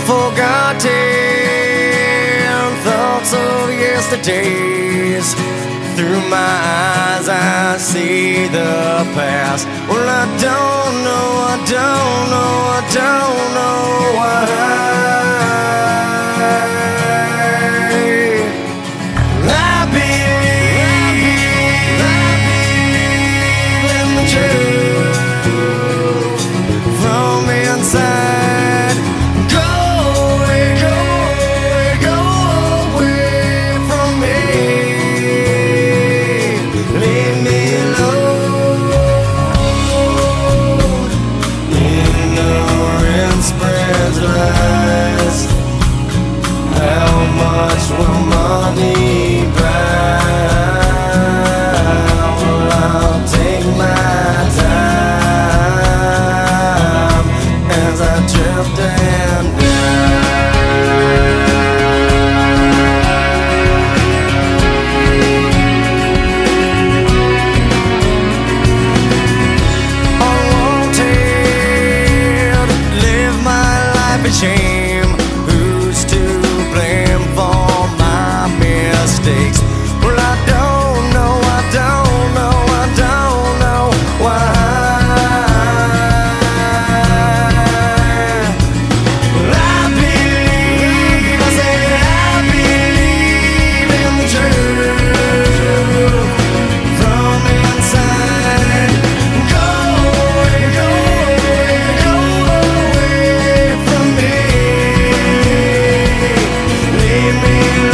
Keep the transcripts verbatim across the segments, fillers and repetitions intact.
forgotten thoughts of yesterdays. Through my eyes I see the past. Well, I don't know, I don't know, I don't know why. I believe, I believe in the truth from inside. Go away, go away, go away from me. Leave me alone. Ignorance spreads lies. How much will money buy? Well, I'll take my time as I drift and shame. Who's to blame for my mistakes? Well, I don't know, I don't know, I don't know why. Well, I believe, I said I believe in the truth from inside. Go away, go away, go away from me. Leave me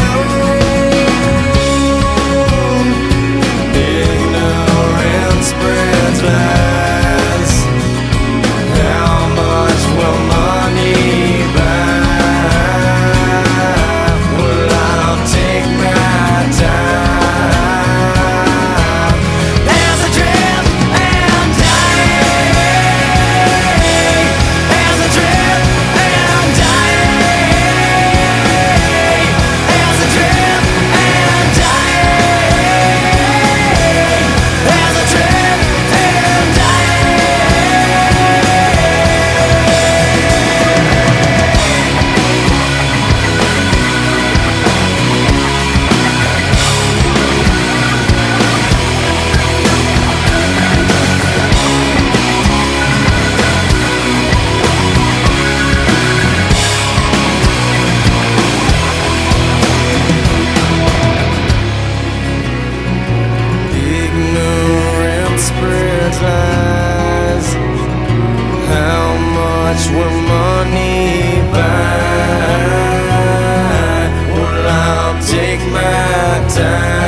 alone. Ignorance spreads lies. How much will money buy? Well, I'll take my time as I drift and die. As I drift and die. As I drift and die. As I drift and ignorance spreads lies. How much will money buy? Well, I'll take my time